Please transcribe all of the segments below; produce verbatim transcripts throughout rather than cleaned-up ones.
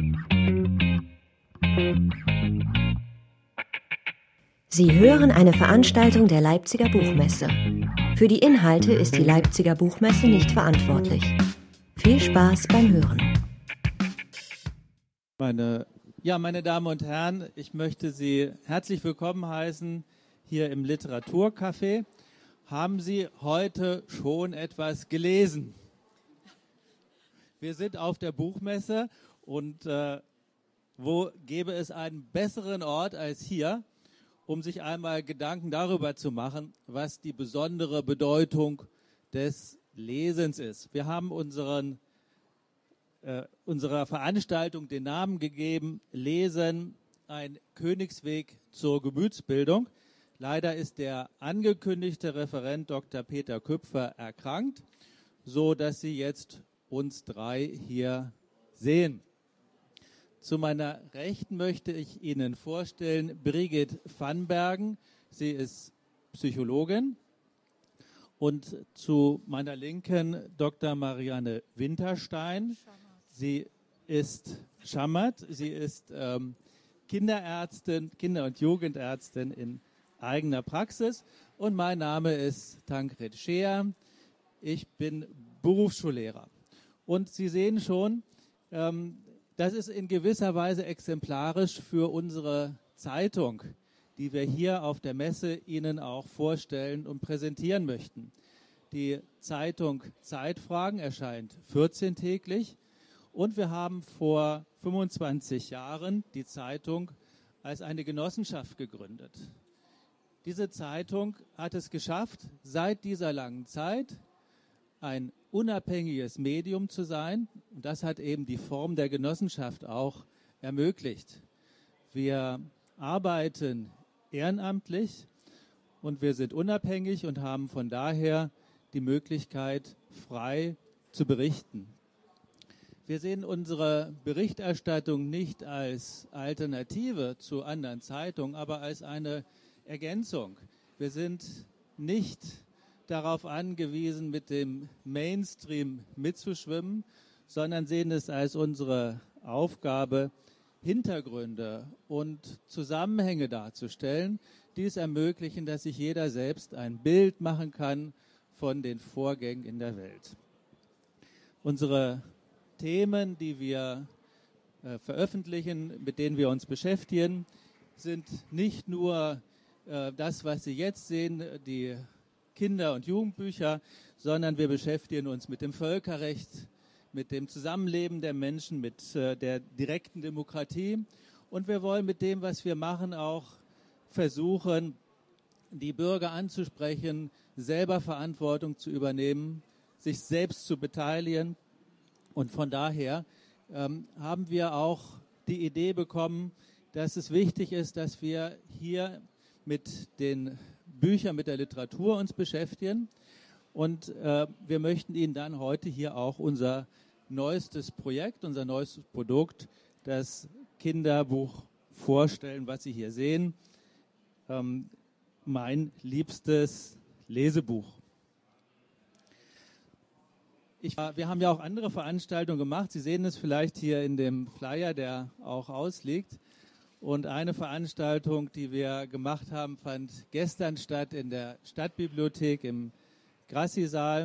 Sie hören eine Veranstaltung der Leipziger Buchmesse. Für die Inhalte ist die Leipziger Buchmesse nicht verantwortlich. Viel Spaß beim Hören. Meine, ja, meine Damen und Herren, ich möchte Sie herzlich willkommen heißen hier im Literaturcafé. Haben Sie heute schon etwas gelesen? Wir sind auf der Buchmesse und äh, wo gäbe es einen besseren Ort als hier, um sich einmal Gedanken darüber zu machen, was die besondere Bedeutung des Lesens ist. Wir haben unseren, äh, unserer Veranstaltung den Namen gegeben, Lesen, ein Königsweg zur Gemütsbildung. Leider ist der angekündigte Referent Doktor Peter Küpfer erkrankt, so dass Sie jetzt uns drei hier sehen. Zu meiner Rechten möchte ich Ihnen vorstellen Brigitte van Bergen. Sie ist Psychologin. Und zu meiner Linken Doktor Marianne Winterstein. Sie ist Schammert. Sie ist ähm, Kinderärztin, Kinder- und Jugendärztin in eigener Praxis. Und mein Name ist Tankred Scheer. Ich bin Berufsschullehrer. Und Sie sehen schon, ähm, das ist in gewisser Weise exemplarisch für unsere Zeitung, die wir hier auf der Messe Ihnen auch vorstellen und präsentieren möchten. Die Zeitung Zeitfragen erscheint vierzehntäglich und wir haben vor fünfundzwanzig Jahren die Zeitung als eine Genossenschaft gegründet. Diese Zeitung hat es geschafft, seit dieser langen Zeit ein unabhängiges Medium zu sein. Und das hat eben die Form der Genossenschaft auch ermöglicht. Wir arbeiten ehrenamtlich und wir sind unabhängig und haben von daher die Möglichkeit, frei zu berichten. Wir sehen unsere Berichterstattung nicht als Alternative zu anderen Zeitungen, aber als eine Ergänzung. Wir sind nicht darauf angewiesen, mit dem Mainstream mitzuschwimmen, sondern sehen es als unsere Aufgabe, Hintergründe und Zusammenhänge darzustellen, die es ermöglichen, dass sich jeder selbst ein Bild machen kann von den Vorgängen in der Welt. Unsere Themen, die wir äh, veröffentlichen, mit denen wir uns beschäftigen, sind nicht nur äh, das, was Sie jetzt sehen, die Kinder- und Jugendbücher, sondern wir beschäftigen uns mit dem Völkerrecht, mit dem Zusammenleben der Menschen, mit äh, der direkten Demokratie. Und wir wollen mit dem, was wir machen, auch versuchen, die Bürger anzusprechen, selber Verantwortung zu übernehmen, sich selbst zu beteiligen. Und von daher ähm, haben wir auch die Idee bekommen, dass es wichtig ist, dass wir hier mit den Bücher, mit der Literatur uns beschäftigen. Und äh, wir möchten Ihnen dann heute hier auch unser neuestes Projekt, unser neuestes Produkt, das Kinderbuch vorstellen, was Sie hier sehen. Ähm, mein liebstes Lesebuch. Ich, wir haben ja auch andere Veranstaltungen gemacht. Sie sehen es vielleicht hier in dem Flyer, der auch ausliegt. Und eine Veranstaltung, die wir gemacht haben, fand gestern statt in der Stadtbibliothek im Grassi-Saal.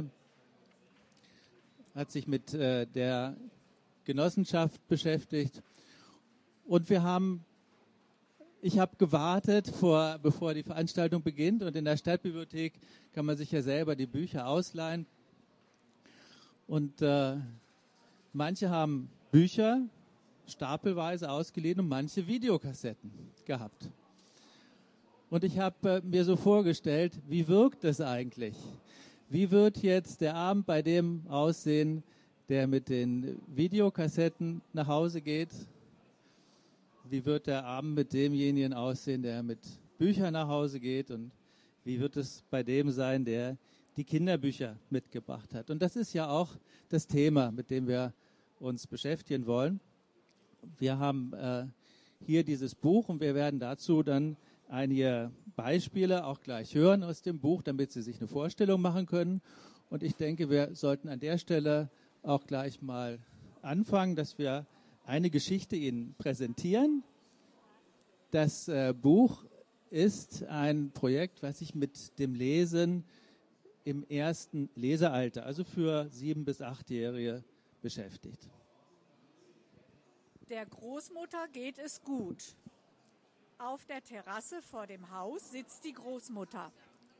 Hat sich mit äh, der Genossenschaft beschäftigt. Und wir haben, ich habe gewartet, vor, bevor die Veranstaltung beginnt. Und in der Stadtbibliothek kann man sich ja selber die Bücher ausleihen. Und äh, manche haben Bücher stapelweise ausgeliehen und manche Videokassetten gehabt. Und ich habe äh, mir so vorgestellt, wie wirkt das eigentlich? Wie wird jetzt der Abend bei dem aussehen, der mit den Videokassetten nach Hause geht? Wie wird der Abend mit demjenigen aussehen, der mit Büchern nach Hause geht? Und wie wird es bei dem sein, der die Kinderbücher mitgebracht hat? Und das ist ja auch das Thema, mit dem wir uns beschäftigen wollen. Wir haben äh, hier dieses Buch und wir werden dazu dann einige Beispiele auch gleich hören aus dem Buch, damit Sie sich eine Vorstellung machen können. Und ich denke, wir sollten an der Stelle auch gleich mal anfangen, dass wir eine Geschichte Ihnen präsentieren. Das äh, Buch ist ein Projekt, was sich mit dem Lesen im ersten Lesealter, also für sieben- bis achtjährige, beschäftigt. Der Großmutter geht es gut. Auf der Terrasse vor dem Haus sitzt die Großmutter.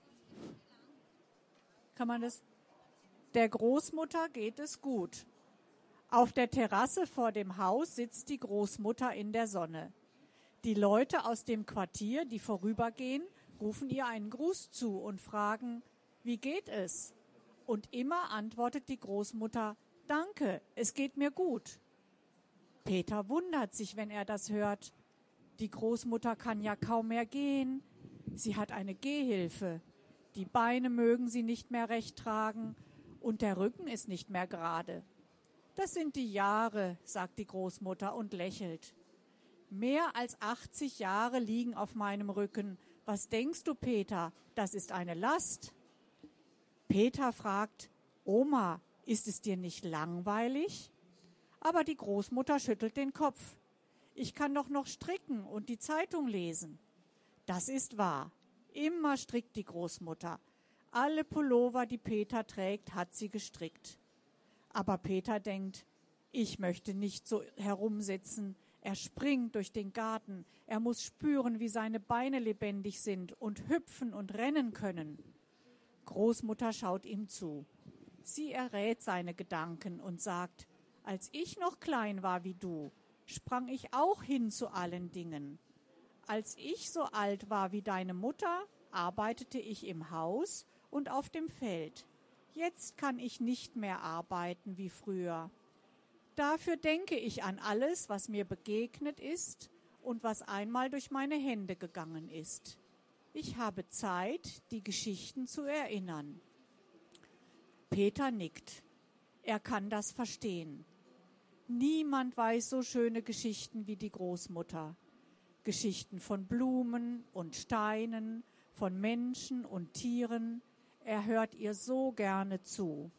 Kann man das? Der Großmutter geht es gut. Auf der Terrasse vor dem Haus sitzt die Großmutter in der Sonne. Die Leute aus dem Quartier, die vorübergehen, rufen ihr einen Gruß zu und fragen, wie geht es? Und immer antwortet die Großmutter, danke, es geht mir gut. Peter wundert sich, wenn er das hört. Die Großmutter kann ja kaum mehr gehen. Sie hat eine Gehhilfe. Die Beine mögen sie nicht mehr recht tragen und der Rücken ist nicht mehr gerade. Das sind die Jahre, sagt die Großmutter und lächelt. Mehr als achtzig Jahre liegen auf meinem Rücken. Was denkst du, Peter? Das ist eine Last. Peter fragt, Oma, ist es dir nicht langweilig? Aber die Großmutter schüttelt den Kopf. Ich kann doch noch stricken und die Zeitung lesen. Das ist wahr. Immer strickt die Großmutter. Alle Pullover, die Peter trägt, hat sie gestrickt. Aber Peter denkt, ich möchte nicht so herumsitzen. Er springt durch den Garten. Er muss spüren, wie seine Beine lebendig sind und hüpfen und rennen können. Großmutter schaut ihm zu. Sie errät seine Gedanken und sagt, als ich noch klein war wie du, sprang ich auch hin zu allen Dingen. Als ich so alt war wie deine Mutter, arbeitete ich im Haus und auf dem Feld. Jetzt kann ich nicht mehr arbeiten wie früher. Dafür denke ich an alles, was mir begegnet ist und was einmal durch meine Hände gegangen ist. Ich habe Zeit, die Geschichten zu erinnern. Peter nickt. Er kann das verstehen. Niemand weiß so schöne Geschichten wie die Großmutter. Geschichten von Blumen und Steinen, von Menschen und Tieren. Er hört ihr so gerne zu.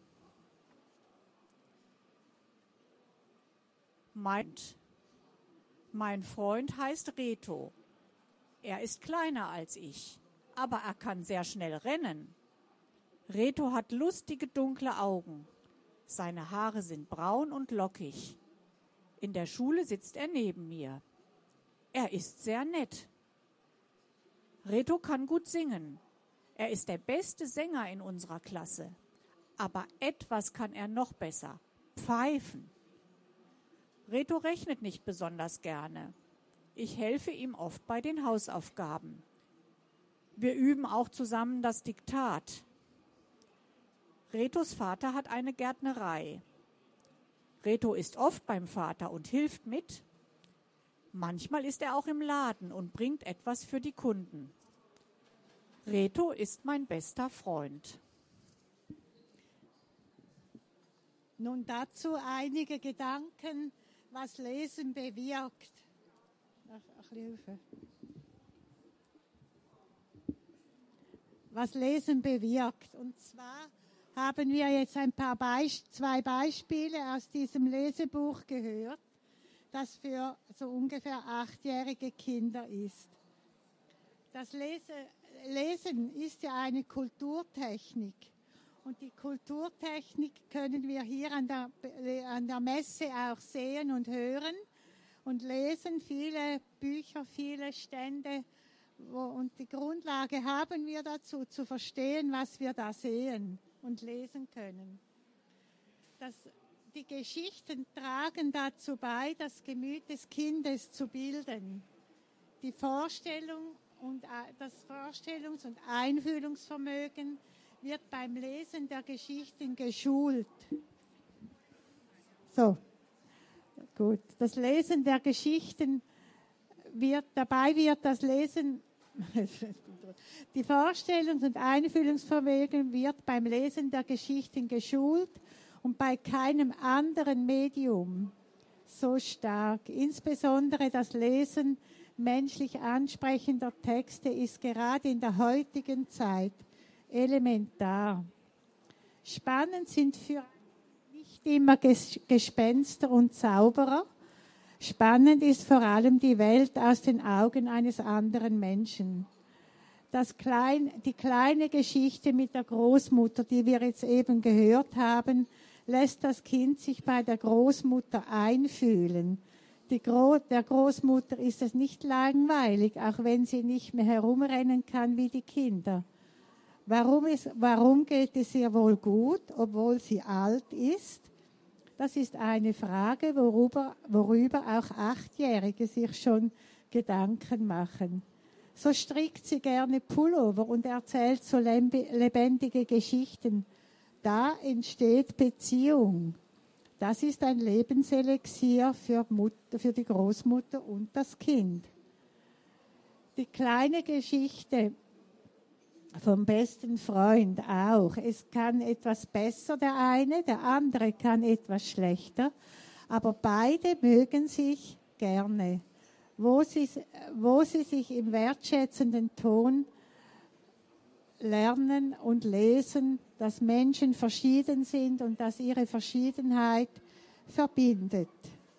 Mein, mein Freund heißt Reto. Er ist kleiner als ich, aber er kann sehr schnell rennen. Reto hat lustige dunkle Augen. Seine Haare sind braun und lockig. In der Schule sitzt er neben mir. Er ist sehr nett. Reto kann gut singen. Er ist der beste Sänger in unserer Klasse. Aber etwas kann er noch besser: pfeifen. Reto rechnet nicht besonders gerne. Ich helfe ihm oft bei den Hausaufgaben. Wir üben auch zusammen das Diktat. Retos Vater hat eine Gärtnerei. Reto ist oft beim Vater und hilft mit. Manchmal ist er auch im Laden und bringt etwas für die Kunden. Reto ist mein bester Freund. Nun dazu einige Gedanken, was Lesen bewirkt. Ach, ach, Hilfe. Was Lesen bewirkt. Und zwar haben wir jetzt ein paar Beisp- zwei Beispiele aus diesem Lesebuch gehört, das für so ungefähr achtjährige Kinder ist. Das Lese, Lesen ist ja eine Kulturtechnik. Und die Kulturtechnik können wir hier an der, an der Messe auch sehen und hören und lesen. Viele Bücher, viele Stände. Wo, und die Grundlage haben wir dazu, zu verstehen, was wir da sehen und lesen können. Das, die Geschichten tragen dazu bei, das Gemüt des Kindes zu bilden. Die Vorstellung und das Vorstellungs- und Einfühlungsvermögen wird beim Lesen der Geschichten geschult. So, gut. Das Lesen der Geschichten wird, dabei wird das Lesen, die Vorstellungs- und Einfühlungsvermögen wird beim Lesen der Geschichten geschult und bei keinem anderen Medium so stark. Insbesondere das Lesen menschlich ansprechender Texte ist gerade in der heutigen Zeit elementar. Spannend sind für nicht immer Ges- Gespenster und Zauberer, Spannend ist vor allem die Welt aus den Augen eines anderen Menschen. Das klein, die kleine Geschichte mit der Großmutter, die wir jetzt eben gehört haben, lässt das Kind sich bei der Großmutter einfühlen. Die Gro- der Großmutter ist es nicht langweilig, auch wenn sie nicht mehr herumrennen kann wie die Kinder. Warum, ist, warum geht es ihr wohl gut, obwohl sie alt ist? Das ist eine Frage, worüber, worüber auch Achtjährige sich schon Gedanken machen. So strickt sie gerne Pullover und erzählt so lebendige Geschichten. Da entsteht Beziehung. Das ist ein Lebenselixier für, Mutter, für die Großmutter und das Kind. Die kleine Geschichte vom besten Freund auch. Es kann etwas besser der eine, der andere kann etwas schlechter, aber beide mögen sich gerne. Wo sie, wo sie sich im wertschätzenden Ton lernen und lesen, dass Menschen verschieden sind und dass ihre Verschiedenheit verbindet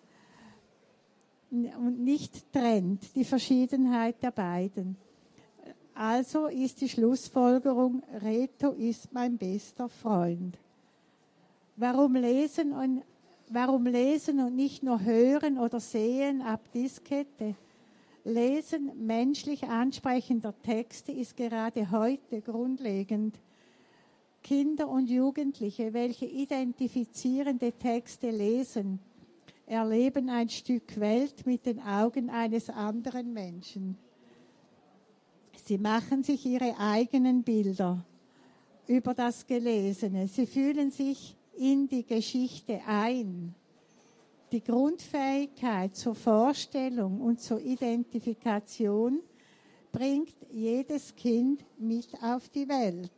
und nicht trennt, die Verschiedenheit der beiden. Also ist die Schlussfolgerung, Reto ist mein bester Freund. Warum lesen und, warum lesen und nicht nur hören oder sehen ab Diskette? Lesen menschlich ansprechender Texte ist gerade heute grundlegend. Kinder und Jugendliche, welche identifizierende Texte lesen, erleben ein Stück Welt mit den Augen eines anderen Menschen. Sie machen sich ihre eigenen Bilder über das Gelesene. Sie fühlen sich in die Geschichte ein. Die Grundfähigkeit zur Vorstellung und zur Identifikation bringt jedes Kind mit auf die Welt.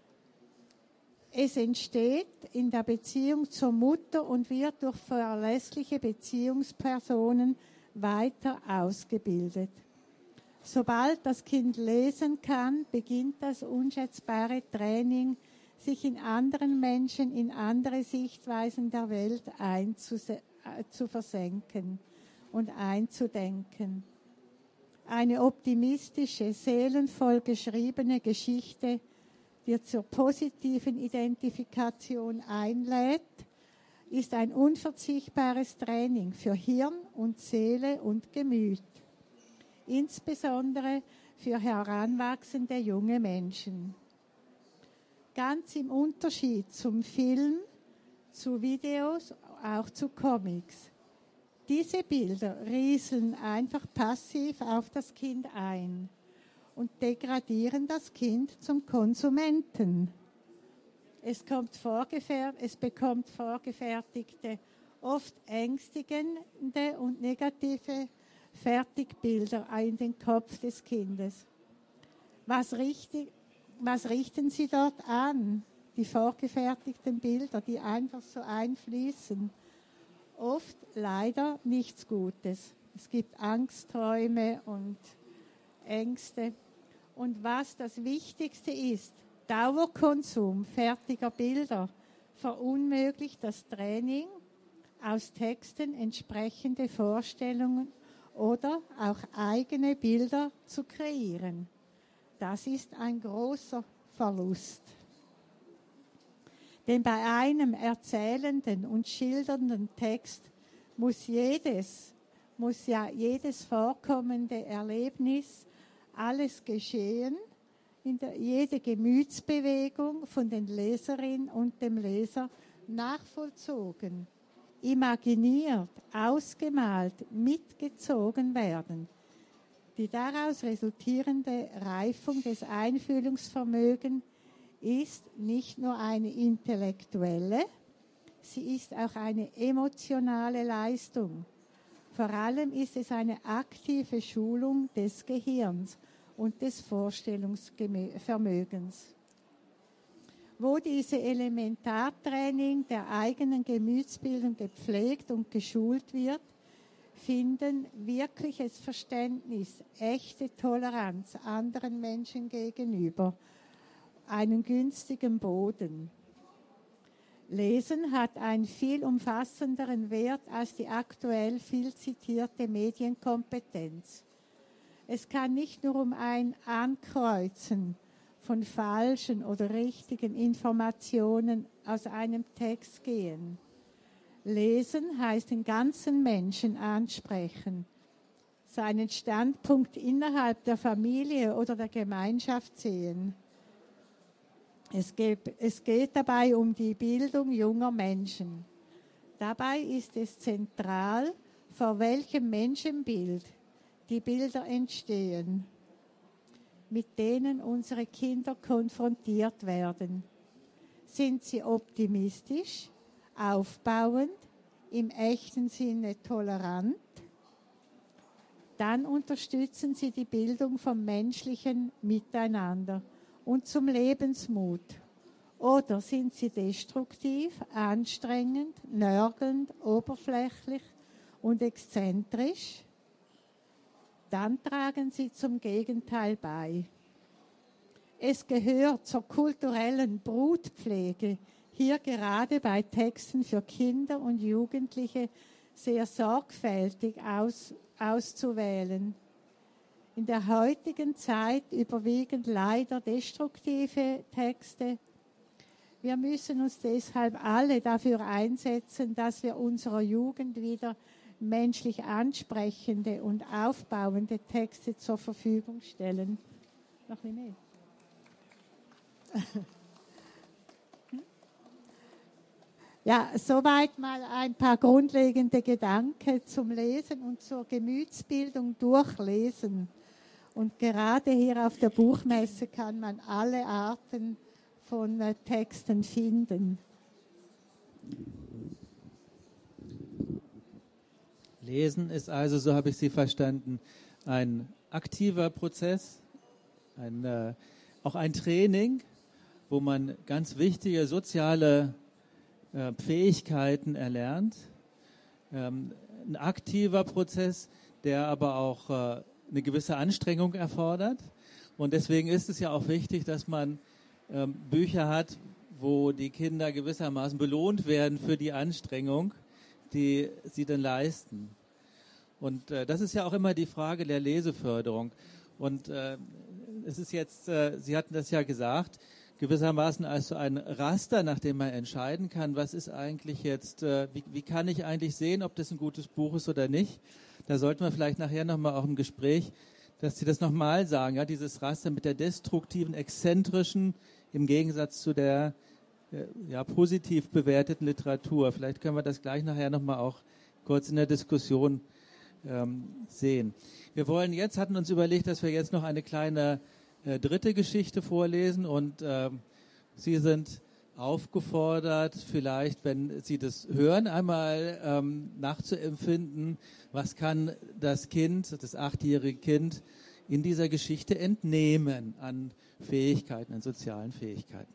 Es entsteht in der Beziehung zur Mutter und wird durch verlässliche Beziehungspersonen weiter ausgebildet. Sobald das Kind lesen kann, beginnt das unschätzbare Training, sich in anderen Menschen, in andere Sichtweisen der Welt einzuse- zu versenken und einzudenken. Eine optimistische, seelenvoll geschriebene Geschichte, die zur positiven Identifikation einlädt, ist ein unverzichtbares Training für Hirn und Seele und Gemüt, insbesondere für heranwachsende junge Menschen. Ganz im Unterschied zum Film, zu Videos, auch zu Comics. Diese Bilder rieseln einfach passiv auf das Kind ein und degradieren das Kind zum Konsumenten. Es, kommt vorgefer- es bekommt vorgefertigte, oft ängstigende und negative Fertigbilder in den Kopf des Kindes. Was, richtig, was richten Sie dort an? Die vorgefertigten Bilder, die einfach so einfließen. Oft leider nichts Gutes. Es gibt Angstträume und Ängste. Und was das Wichtigste ist, Dauerkonsum fertiger Bilder verunmöglicht das Training, aus Texten entsprechende Vorstellungen oder auch eigene Bilder zu kreieren. Das ist ein großer Verlust. Denn bei einem erzählenden und schildernden Text muss jedes, muss ja jedes vorkommende Erlebnis, alles Geschehen, in der, jede Gemütsbewegung von den Leserin und dem Leser nachvollzogen, imaginiert, ausgemalt, mitgezogen werden. Die daraus resultierende Reifung des Einfühlungsvermögens ist nicht nur eine intellektuelle, sie ist auch eine emotionale Leistung. Vor allem ist es eine aktive Schulung des Gehirns und des Vorstellungsvermögens. Wo diese Elementartraining der eigenen Gemütsbildung gepflegt und geschult wird, finden wirkliches Verständnis, echte Toleranz anderen Menschen gegenüber einen günstigen Boden. Lesen hat einen viel umfassenderen Wert als die aktuell viel zitierte Medienkompetenz. Es kann nicht nur um ein Ankreuzen von falschen oder richtigen Informationen aus einem Text gehen. Lesen heißt den ganzen Menschen ansprechen, seinen Standpunkt innerhalb der Familie oder der Gemeinschaft sehen. Es geht, es geht dabei um die Bildung junger Menschen. Dabei ist es zentral, vor welchem Menschenbild die Bilder entstehen, mit denen unsere Kinder konfrontiert werden. Sind sie optimistisch, aufbauend, im echten Sinne tolerant? Dann unterstützen sie die Bildung vom menschlichen Miteinander und zum Lebensmut. Oder sind sie destruktiv, anstrengend, nörgelnd, oberflächlich und exzentrisch? Dann tragen sie zum Gegenteil bei. Es gehört zur kulturellen Brutpflege, hier gerade bei Texten für Kinder und Jugendliche sehr sorgfältig aus, auszuwählen. In der heutigen Zeit überwiegen leider destruktive Texte. Wir müssen uns deshalb alle dafür einsetzen, dass wir unserer Jugend wieder menschlich ansprechende und aufbauende Texte zur Verfügung stellen. Noch ein bisschen mehr. Ja, soweit mal ein paar grundlegende Gedanken zum Lesen und zur Gemütsbildung durch Lesen. Und gerade hier auf der Buchmesse kann man alle Arten von äh, Texten finden. Lesen ist also, so habe ich Sie verstanden, ein aktiver Prozess, ein, äh, auch ein Training, wo man ganz wichtige soziale äh, Fähigkeiten erlernt. Ähm, ein aktiver Prozess, der aber auch äh, eine gewisse Anstrengung erfordert. Und deswegen ist es ja auch wichtig, dass man ähm, Bücher hat, wo die Kinder gewissermaßen belohnt werden für die Anstrengung, die sie dann leisten. Und äh, das ist ja auch immer die Frage der Leseförderung. Und äh, es ist jetzt, äh, Sie hatten das ja gesagt, gewissermaßen als so ein Raster, nach dem man entscheiden kann, was ist eigentlich jetzt, äh, wie, wie kann ich eigentlich sehen, ob das ein gutes Buch ist oder nicht. Da sollten wir vielleicht nachher nochmal auch im Gespräch, dass Sie das nochmal sagen, ja, dieses Raster mit der destruktiven, exzentrischen, im Gegensatz zu der äh, ja, positiv bewerteten Literatur. Vielleicht können wir das gleich nachher nochmal auch kurz in der Diskussion ähm, sehen. Wir wollen jetzt, hatten uns überlegt, dass wir jetzt noch eine kleine äh, dritte Geschichte vorlesen und ähm, Sie sind aufgefordert, vielleicht, wenn Sie das hören, einmal ähm, nachzuempfinden, was kann das Kind, das achtjährige Kind in dieser Geschichte entnehmen an Fähigkeiten, an sozialen Fähigkeiten.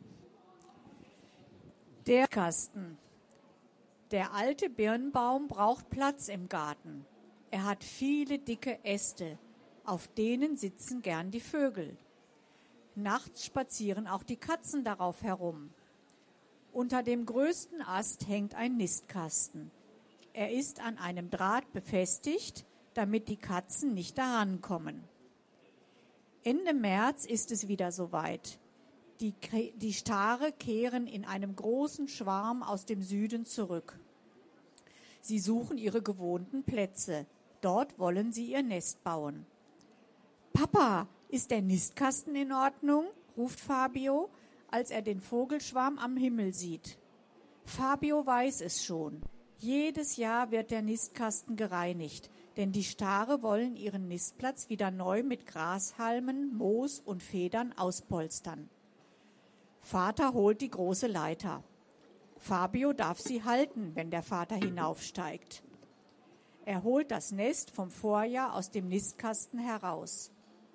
Der Kasten. Der alte Birnbaum braucht Platz im Garten. Er hat viele dicke Äste, auf denen sitzen gern die Vögel. Nachts spazieren auch die Katzen darauf herum. Unter dem größten Ast hängt ein Nistkasten. Er ist an einem Draht befestigt, damit die Katzen nicht daran kommen. Ende März ist es wieder soweit. Die, die Stare kehren in einem großen Schwarm aus dem Süden zurück. Sie suchen ihre gewohnten Plätze. Dort wollen sie ihr Nest bauen. »Papa, ist der Nistkasten in Ordnung?« ruft Fabio, als er den Vogelschwarm am Himmel sieht. Fabio weiß es schon. Jedes Jahr wird der Nistkasten gereinigt, denn die Stare wollen ihren Nistplatz wieder neu mit Grashalmen, Moos und Federn auspolstern. Vater holt die große Leiter. Fabio darf sie halten, wenn der Vater hinaufsteigt. Er holt das Nest vom Vorjahr aus dem Nistkasten heraus.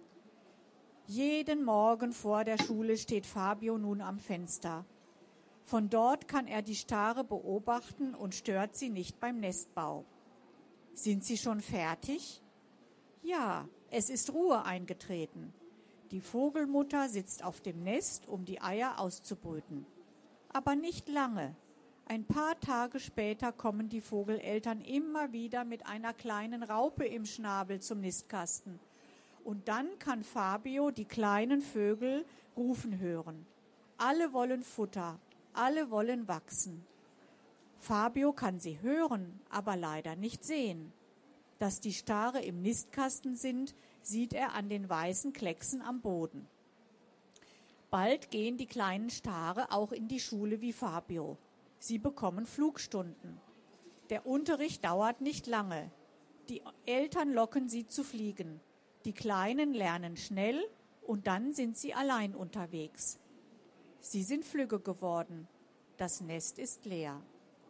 Jeden Morgen vor der Schule steht Fabio nun am Fenster. Von dort kann er die Stare beobachten und stört sie nicht beim Nestbau. Sind sie schon fertig? Ja, es ist Ruhe eingetreten. Die Vogelmutter sitzt auf dem Nest, um die Eier auszubrüten. Aber nicht lange. Ein paar Tage später kommen die Vogeleltern immer wieder mit einer kleinen Raupe im Schnabel zum Nistkasten. Und dann kann Fabio die kleinen Vögel rufen hören. Alle wollen Futter, alle wollen wachsen. Fabio kann sie hören, aber leider nicht sehen. Dass die Stare im Nistkasten sind, sieht er an den weißen Klecksen am Boden. Bald gehen die kleinen Stare auch in die Schule wie Fabio. Sie bekommen Flugstunden. Der Unterricht dauert nicht lange. Die Eltern locken sie zu fliegen. Die Kleinen lernen schnell und dann sind sie allein unterwegs. Sie sind flügge geworden. Das Nest ist leer.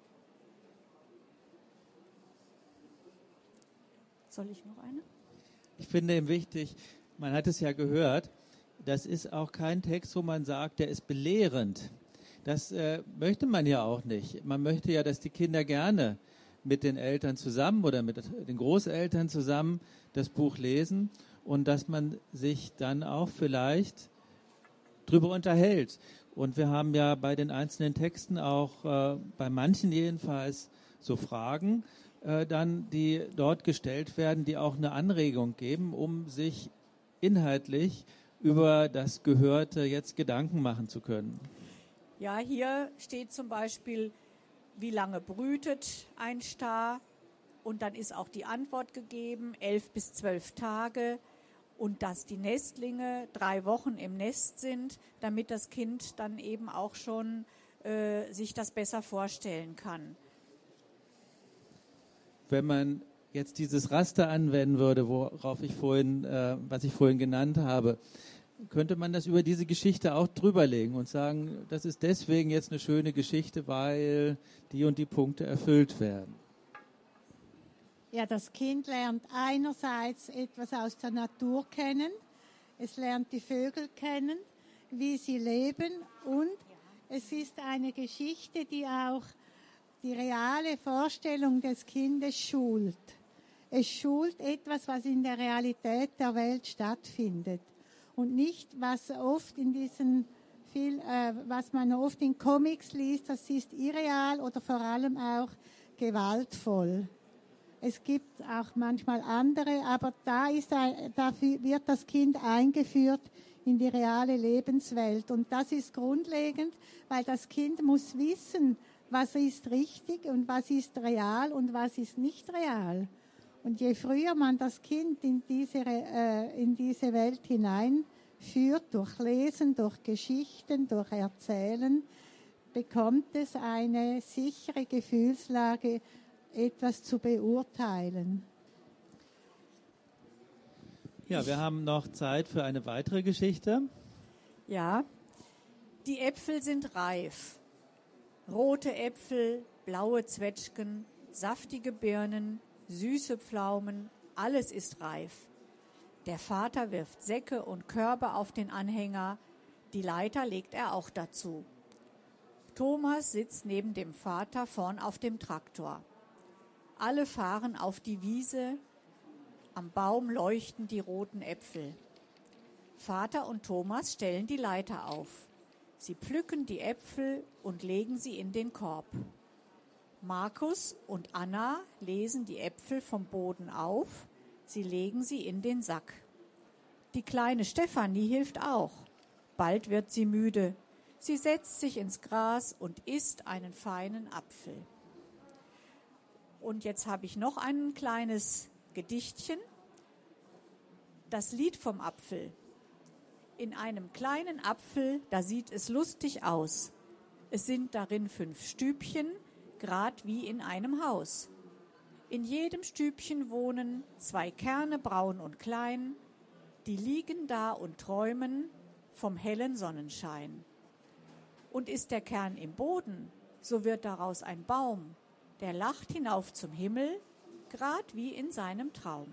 Soll ich noch eine? Ich finde eben wichtig, man hat es ja gehört, das ist auch kein Text, wo man sagt, der ist belehrend. Das äh, möchte man ja auch nicht. Man möchte ja, dass die Kinder gerne mit den Eltern zusammen oder mit den Großeltern zusammen das Buch lesen und dass man sich dann auch vielleicht drüber unterhält. Und wir haben ja bei den einzelnen Texten auch, äh, bei manchen jedenfalls, so Fragen äh, dann, die dort gestellt werden, die auch eine Anregung geben, um sich inhaltlich über das Gehörte jetzt Gedanken machen zu können. Ja, hier steht zum Beispiel, wie lange brütet ein Star? Und dann ist auch die Antwort gegeben, elf bis zwölf Tage. Und dass die Nestlinge drei Wochen im Nest sind, damit das Kind dann eben auch schon äh, sich das besser vorstellen kann. Wenn man jetzt dieses Raster anwenden würde, worauf ich vorhin, äh, was ich vorhin genannt habe, könnte man das über diese Geschichte auch drüberlegen und sagen, das ist deswegen jetzt eine schöne Geschichte, weil die und die Punkte erfüllt werden. Ja, das Kind lernt einerseits etwas aus der Natur kennen, es lernt die Vögel kennen, wie sie leben und es ist eine Geschichte, die auch die reale Vorstellung des Kindes schult. Es schult etwas, was in der Realität der Welt stattfindet. Und nicht, was oft in diesen viel, äh, was man oft in Comics liest, das ist irreal oder vor allem auch gewaltvoll. Es gibt auch manchmal andere, aber da ist ein, dafür wird das Kind eingeführt in die reale Lebenswelt. Und das ist grundlegend, weil das Kind muss wissen, was ist richtig und was ist real und was ist nicht real. Und je früher man das Kind in diese, äh, in diese Welt hineinführt, durch Lesen, durch Geschichten, durch Erzählen, bekommt es eine sichere Gefühlslage, etwas zu beurteilen. Ja, wir haben noch Zeit für eine weitere Geschichte. Ja, die Äpfel sind reif. Rote Äpfel, blaue Zwetschgen, saftige Birnen, süße Pflaumen, alles ist reif. Der Vater wirft Säcke und Körbe auf den Anhänger, die Leiter legt er auch dazu. Thomas sitzt neben dem Vater vorn auf dem Traktor. Alle fahren auf die Wiese, am Baum leuchten die roten Äpfel. Vater und Thomas stellen die Leiter auf. Sie pflücken die Äpfel und legen sie in den Korb. Markus und Anna lesen die Äpfel vom Boden auf, sie legen sie in den Sack. Die kleine Stefanie hilft auch. Bald wird sie müde. Sie setzt sich ins Gras und isst einen feinen Apfel. Und jetzt habe ich noch ein kleines Gedichtchen. Das Lied vom Apfel. In einem kleinen Apfel, da sieht es lustig aus. Es sind darin fünf Stübchen, grad wie in einem Haus. In jedem Stübchen wohnen zwei Kerne, braun und klein, die liegen da und träumen vom hellen Sonnenschein. Und ist der Kern im Boden, so wird daraus ein Baum, der lacht hinauf zum Himmel, grad wie in seinem Traum.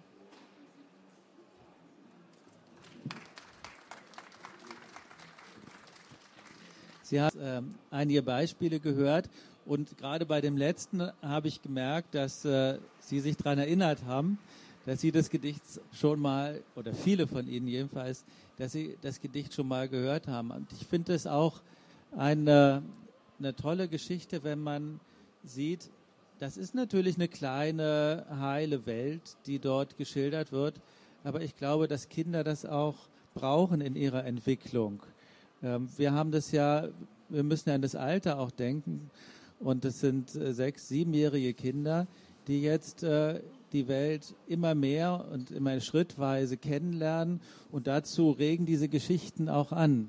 Sie haben äh, einige Beispiele gehört und gerade bei dem letzten habe ich gemerkt, dass äh, Sie sich daran erinnert haben, dass Sie das Gedicht schon mal, oder viele von Ihnen jedenfalls, dass Sie das Gedicht schon mal gehört haben. Und ich finde es auch ein äh, eine tolle Geschichte, wenn man sieht, das ist natürlich eine kleine, heile Welt, die dort geschildert wird, aber ich glaube, dass Kinder das auch brauchen in ihrer Entwicklung. Ähm, wir haben das ja, wir müssen ja an das Alter auch denken, und das sind äh, sechs-, siebenjährige Kinder, die jetzt äh, die Welt immer mehr und immer schrittweise kennenlernen, und dazu regen diese Geschichten auch an.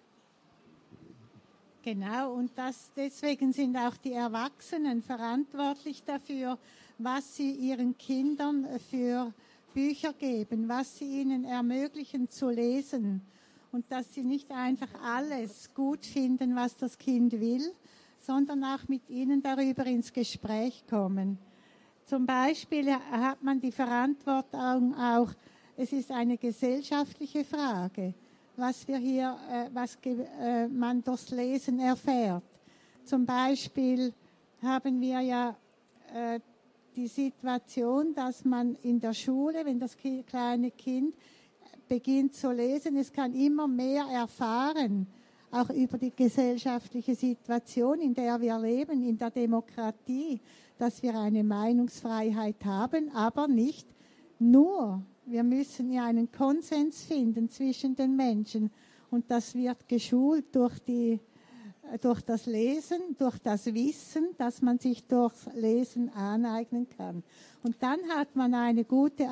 Genau, und das, deswegen sind auch die Erwachsenen verantwortlich dafür, was sie ihren Kindern für Bücher geben, was sie ihnen ermöglichen zu lesen, und dass sie nicht einfach alles gut finden, was das Kind will, sondern auch mit ihnen darüber ins Gespräch kommen. Zum Beispiel hat man die Verantwortung auch, es ist eine gesellschaftliche Frage, was wir hier, äh, was äh, man durchs Lesen erfährt. Zum Beispiel haben wir ja äh, die Situation, dass man in der Schule, wenn das ki- kleine Kind beginnt zu lesen, es kann immer mehr erfahren, auch über die gesellschaftliche Situation, in der wir leben, in der Demokratie, dass wir eine Meinungsfreiheit haben, aber nicht nur. Wir müssen ja einen Konsens finden zwischen den Menschen, und das wird geschult durch, die, durch das Lesen, durch das Wissen, das man sich durchs Lesen aneignen kann. Und dann hat man eine gute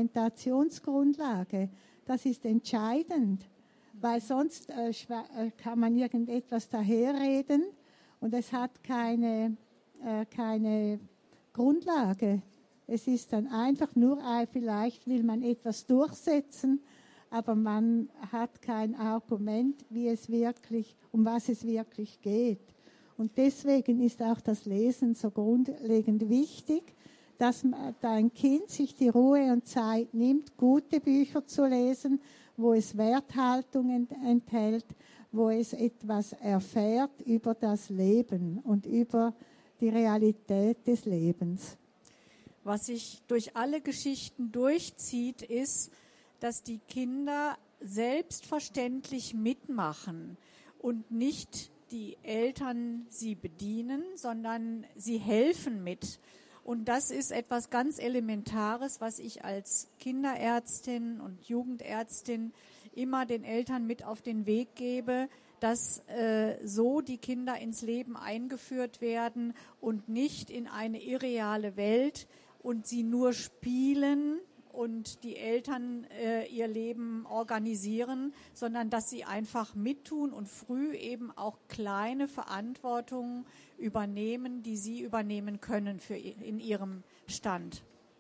Argumentationsgrundlage. Das ist entscheidend, weil sonst äh, kann man irgendetwas daherreden und es hat keine, äh, keine Grundlage. Es ist dann einfach nur, äh, vielleicht will man etwas durchsetzen, aber man hat kein Argument, wie es wirklich, um was es wirklich geht. Und deswegen ist auch das Lesen so grundlegend wichtig, dass dein Kind sich die Ruhe und Zeit nimmt, gute Bücher zu lesen, wo es Werthaltung enthält, wo es etwas erfährt über das Leben und über die Realität des Lebens. Was sich durch alle Geschichten durchzieht, ist, dass die Kinder selbstverständlich mitmachen und nicht die Eltern sie bedienen, sondern sie helfen mit. Und das ist etwas ganz Elementares, was ich als Kinderärztin und Jugendärztin immer den Eltern mit auf den Weg gebe, dass äh, so die Kinder ins Leben eingeführt werden und nicht in eine irreale Welt und sie nur spielen und die Eltern äh, ihr Leben organisieren, sondern dass sie einfach mittun und früh eben auch kleine Verantwortungen übernehmen, die sie übernehmen können für in ihrem Stand.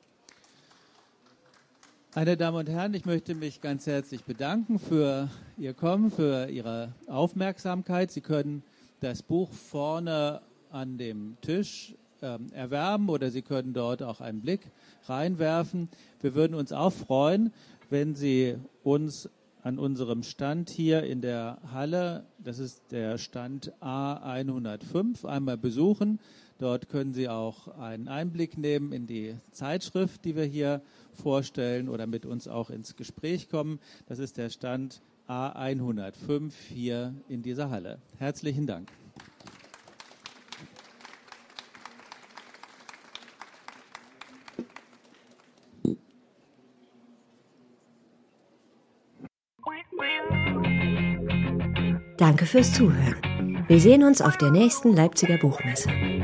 Meine Damen und Herren, ich möchte mich ganz herzlich bedanken für Ihr Kommen, für Ihre Aufmerksamkeit. Sie können das Buch vorne an dem Tisch ähm, erwerben oder Sie können dort auch einen Blick reinwerfen. Wir würden uns auch freuen, wenn Sie uns an unserem Stand hier in der Halle, das ist der Stand A hundertfünf, einmal besuchen. Dort können Sie auch einen Einblick nehmen in die Zeitschrift, die wir hier vorstellen, oder mit uns auch ins Gespräch kommen. Das ist der Stand A hundertfünf hier in dieser Halle. Herzlichen Dank. Danke fürs Zuhören. Wir sehen uns auf der nächsten Leipziger Buchmesse.